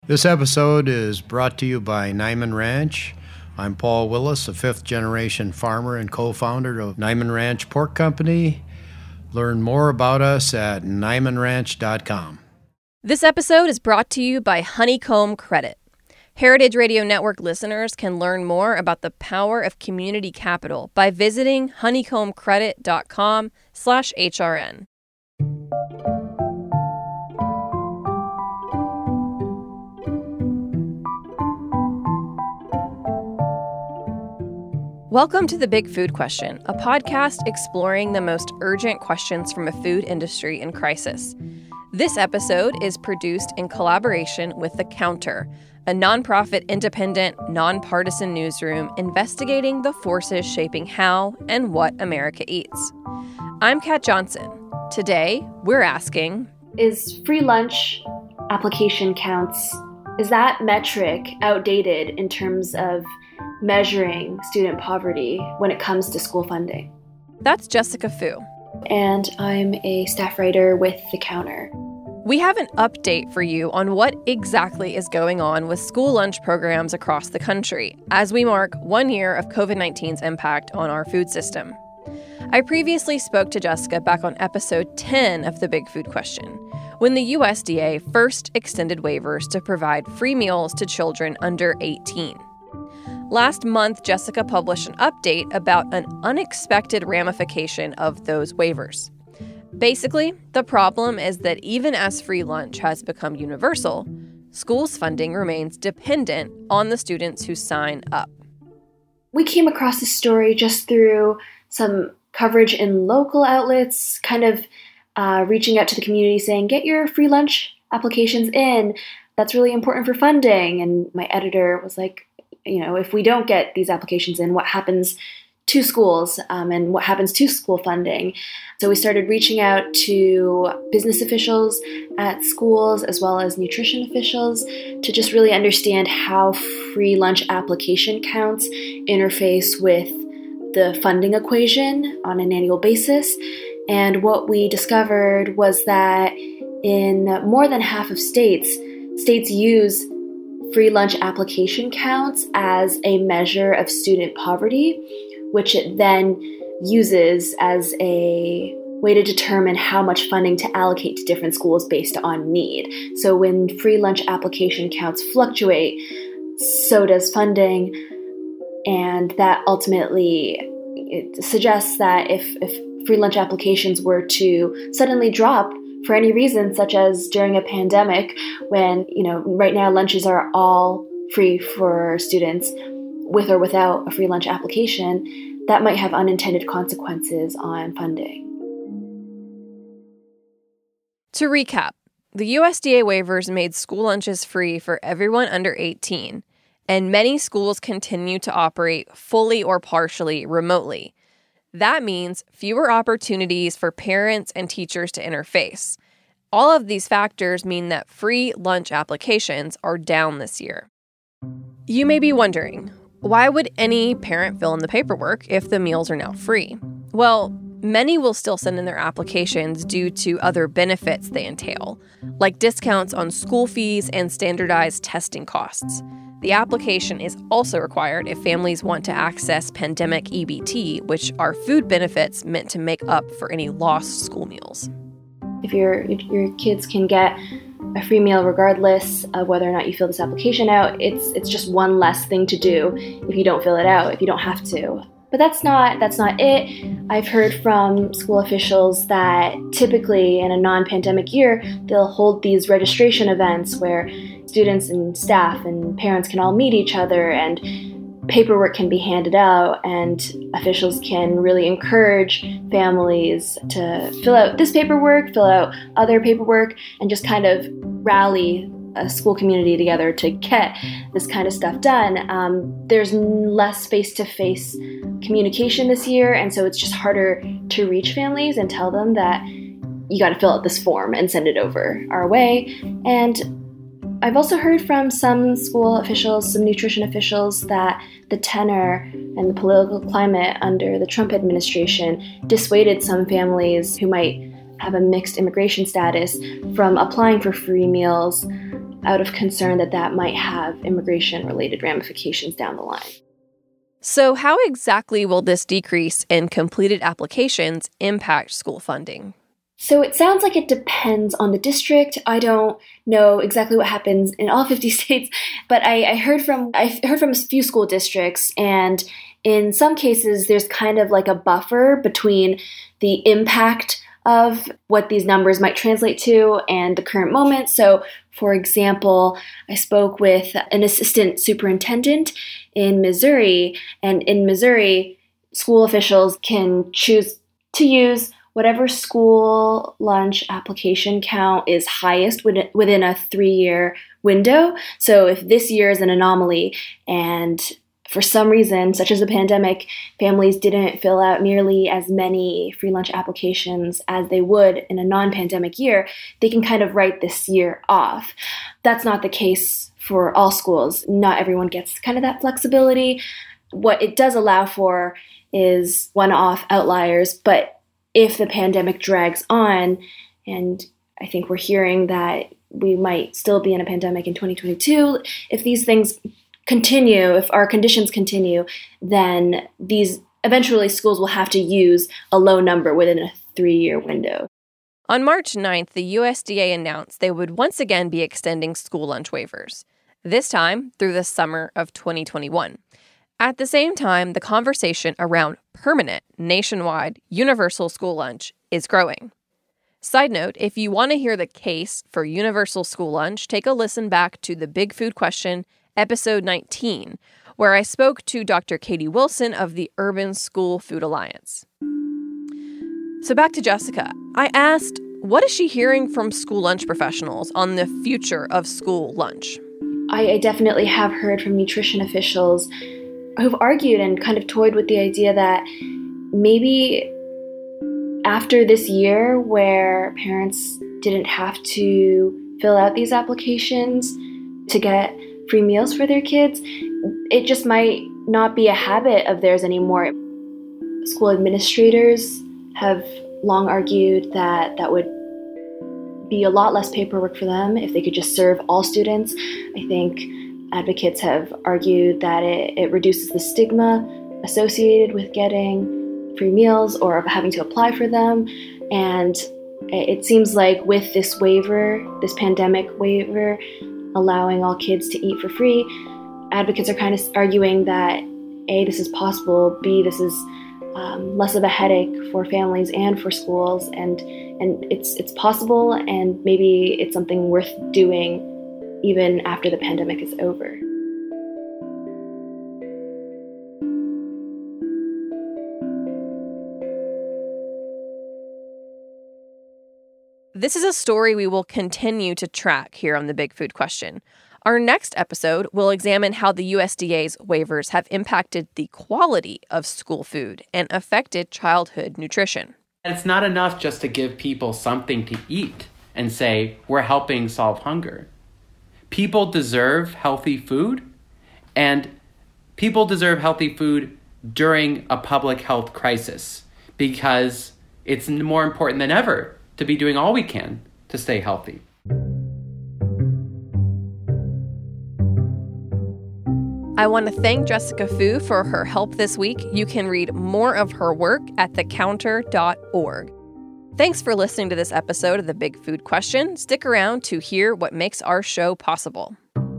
This episode is brought to you by Niman Ranch. I'm Paul Willis, a fifth-generation farmer and co-founder of Niman Ranch Pork Company. Learn more about us at nimanranch.com. This episode is brought to you by Honeycomb Credit. Heritage Radio Network listeners can learn more about the power of community capital by visiting honeycombcredit.com/HRN. Welcome to The Big Food Question, a podcast exploring the most urgent questions from a food industry in crisis. This episode is produced in collaboration with The Counter, a nonprofit, independent, nonpartisan newsroom investigating the forces shaping how and what America eats. I'm Kat Johnson. Today, we're asking, is free lunch application counts, is that metric outdated in terms of measuring student poverty when it comes to school funding? That's Jessica Fu. And I'm a staff writer with The Counter. We have an update for you on what exactly is going on with school lunch programs across the country as we mark 1 year of COVID-19's impact on our food system. I previously spoke to Jessica back on episode 10 of The Big Food Question, when the USDA first extended waivers to provide free meals to children under 18. Last month, Jessica published an update about an unexpected ramification of those waivers. Basically, the problem is that even as free lunch has become universal, schools' funding remains dependent on the students who sign up. We came across this story just through some coverage in local outlets, kind of reaching out to the community saying, get your free lunch applications in. That's really important for funding. And my editor was like, if we don't get these applications in, what happens to schools and what happens to school funding? So we started reaching out to business officials at schools as well as nutrition officials to just really understand how free lunch application counts interface with the funding equation on an annual basis. And what we discovered was that in more than half of states use free lunch application counts as a measure of student poverty, which it then uses as a way to determine how much funding to allocate to different schools based on need. So when free lunch application counts fluctuate, so does funding, and that ultimately it suggests that if free lunch applications were to suddenly drop for any reason, such as during a pandemic, when, right now lunches are all free for students with or without a free lunch application, that might have unintended consequences on funding. To recap, the USDA waivers made school lunches free for everyone under 18, and many schools continue to operate fully or partially remotely. That means fewer opportunities for parents and teachers to interface. All of these factors mean that free lunch applications are down this year. You may be wondering, why would any parent fill in the paperwork if the meals are now free? Well, many will still send in their applications due to other benefits they entail, like discounts on school fees and standardized testing costs. The application is also required if families want to access pandemic EBT, which are food benefits meant to make up for any lost school meals. If your kids can get a free meal regardless of whether or not you fill this application out, it's just one less thing to do if you don't fill it out, if you don't have to. But that's not it. I've heard from school officials that typically in a non-pandemic year, they'll hold these registration events where students and staff and parents can all meet each other and paperwork can be handed out, and officials can really encourage families to fill out this paperwork, fill out other paperwork, and just kind of rally a school community together to get this kind of stuff done. There's less face-to-face communication this year, and so it's just harder to reach families and tell them that you got to fill out this form and send it over our way. And I've also heard from some school officials, some nutrition officials, that the tenor and the political climate under the Trump administration dissuaded some families who might have a mixed immigration status from applying for free meals out of concern that that might have immigration-related ramifications down the line. So how exactly will this decrease in completed applications impact school funding? So it sounds like it depends on the district. I don't know exactly what happens in all 50 states, but I heard from a few school districts, and in some cases there's kind of like a buffer between the impact of what these numbers might translate to and the current moment. So, for example, I spoke with an assistant superintendent in Missouri, and in Missouri, school officials can choose to use whatever school lunch application count is highest within a 3-year window. So if this year is an anomaly and for some reason, such as a pandemic, families didn't fill out nearly as many free lunch applications as they would in a non-pandemic year, they can kind of write this year off. That's not the case for all schools. Not everyone gets kind of that flexibility. What it does allow for is one-off outliers, but if the pandemic drags on, and I think we're hearing that we might still be in a pandemic in 2022, if these things continue, if our conditions continue, then these eventually schools will have to use a low number within a 3-year window. On March 9th, the USDA announced they would once again be extending school lunch waivers, this time through the summer of 2021. At the same time, the conversation around permanent, nationwide, universal school lunch is growing. Side note, if you want to hear the case for universal school lunch, take a listen back to The Big Food Question, episode 19, where I spoke to Dr. Katie Wilson of the Urban School Food Alliance. So back to Jessica. I asked, what is she hearing from school lunch professionals on the future of school lunch? I definitely have heard from nutrition officials who've argued and kind of toyed with the idea that maybe after this year where parents didn't have to fill out these applications to get free meals for their kids, it just might not be a habit of theirs anymore. School administrators have long argued that that would be a lot less paperwork for them if they could just serve all students. I think advocates have argued that it reduces the stigma associated with getting free meals or of having to apply for them. And it seems like with this waiver, this pandemic waiver, allowing all kids to eat for free, advocates are kind of arguing that A, this is possible, B, this is less of a headache for families and for schools, and it's possible, and maybe it's something worth doing even after the pandemic is over. This is a story we will continue to track here on The Big Food Question. Our next episode will examine how the USDA's waivers have impacted the quality of school food and affected childhood nutrition. It's not enough just to give people something to eat and say, we're helping solve hunger. People deserve healthy food, and people deserve healthy food during a public health crisis because it's more important than ever to be doing all we can to stay healthy. I want to thank Jessica Fu for her help this week. You can read more of her work at thecounter.org. Thanks for listening to this episode of The Big Food Question. Stick around to hear what makes our show possible.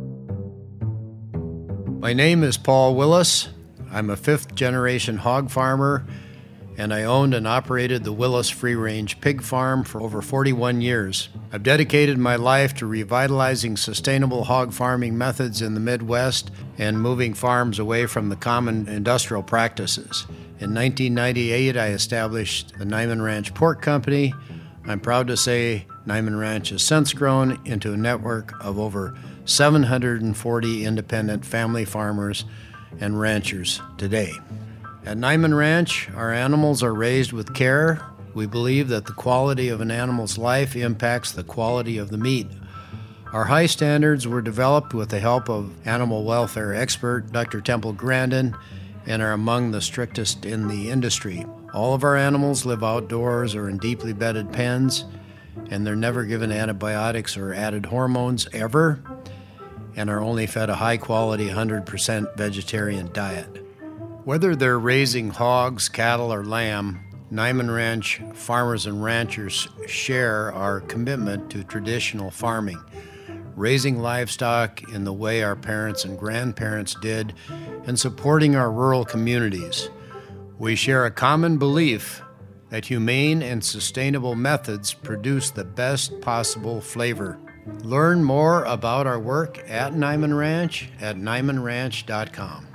My name is Paul Willis. I'm a fifth-generation hog farmer, and I owned and operated the Willis Free-Range Pig Farm for over 41 years. I've dedicated my life to revitalizing sustainable hog farming methods in the Midwest and moving farms away from the common industrial practices. In 1998, I established the Niman Ranch Pork Company. I'm proud to say Niman Ranch has since grown into a network of over 740 independent family farmers and ranchers today. At Niman Ranch, our animals are raised with care. We believe that the quality of an animal's life impacts the quality of the meat. Our high standards were developed with the help of animal welfare expert Dr. Temple Grandin and are among the strictest in the industry. All of our animals live outdoors or in deeply bedded pens, and they're never given antibiotics or added hormones ever, and are only fed a high-quality 100% vegetarian diet. Whether they're raising hogs, cattle, or lamb, Niman Ranch farmers and ranchers share our commitment to traditional farming, raising livestock in the way our parents and grandparents did, and supporting our rural communities. We share a common belief that humane and sustainable methods produce the best possible flavor. Learn more about our work at Niman Ranch at nimanranch.com.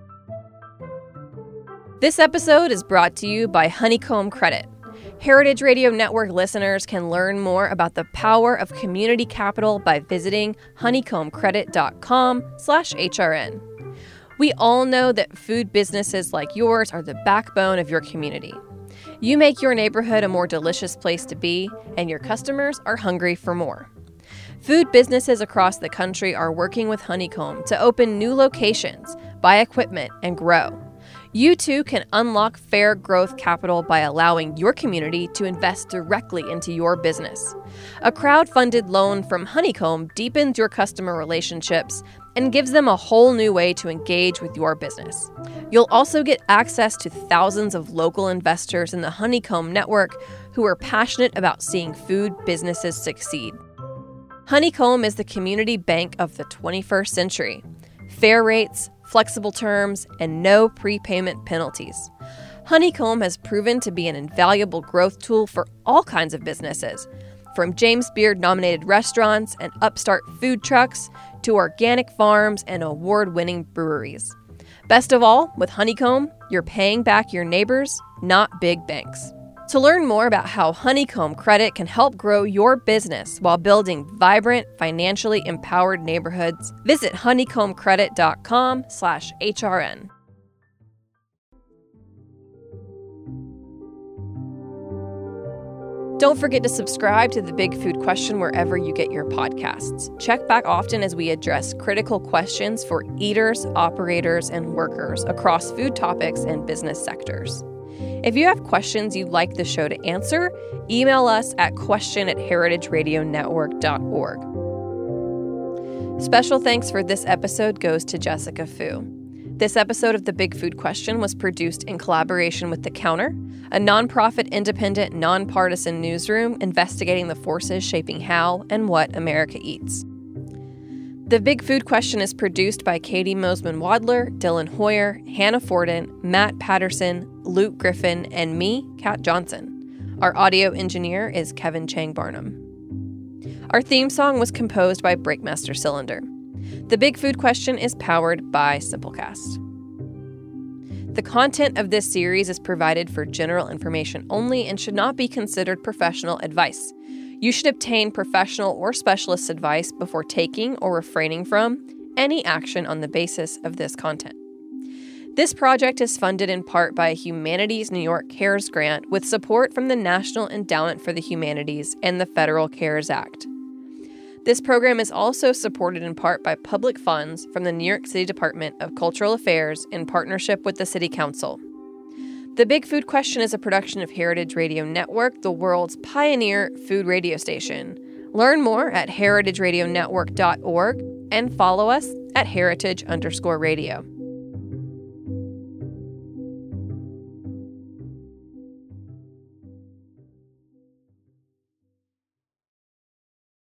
This episode is brought to you by Honeycomb Credit. Heritage Radio Network listeners can learn more about the power of community capital by visiting honeycombcredit.com/HRN. We all know that food businesses like yours are the backbone of your community. You make your neighborhood a more delicious place to be, and your customers are hungry for more. Food businesses across the country are working with Honeycomb to open new locations, buy equipment, and grow. You too can unlock fair growth capital by allowing your community to invest directly into your business. A crowd-funded loan from Honeycomb deepens your customer relationships and gives them a whole new way to engage with your business. You'll also get access to thousands of local investors in the Honeycomb network who are passionate about seeing food businesses succeed. Honeycomb is the community bank of the 21st century. Fair rates, flexible terms, and no prepayment penalties. Honeycomb has proven to be an invaluable growth tool for all kinds of businesses, from James Beard-nominated restaurants and upstart food trucks to organic farms and award-winning breweries. Best of all, with Honeycomb, you're paying back your neighbors, not big banks. To learn more about how Honeycomb Credit can help grow your business while building vibrant, financially empowered neighborhoods, visit honeycombcredit.com/HRN. Don't forget to subscribe to The Big Food Question wherever you get your podcasts. Check back often as we address critical questions for eaters, operators, and workers across food topics and business sectors. If you have questions you'd like the show to answer, email us at question@heritageradionetwork.org. Special thanks for this episode goes to Jessica Fu. This episode of The Big Food Question was produced in collaboration with The Counter, a nonprofit, independent, nonpartisan newsroom investigating the forces shaping how and what America eats. The Big Food Question is produced by Katie Mosman-Wadler, Dylan Hoyer, Hannah Forden, Matt Patterson, Luke Griffin, and me, Kat Johnson. Our audio engineer is Kevin Chang Barnum. Our theme song was composed by Breakmaster Cylinder. The Big Food Question is powered by Simplecast. The content of this series is provided for general information only and should not be considered professional advice. You should obtain professional or specialist advice before taking or refraining from any action on the basis of this content. This project is funded in part by a Humanities New York CARES grant with support from the National Endowment for the Humanities and the Federal CARES Act. This program is also supported in part by public funds from the New York City Department of Cultural Affairs in partnership with the City Council. The Big Food Question is a production of Heritage Radio Network, the world's pioneer food radio station. Learn more at heritageradionetwork.org and follow us at heritage_radio.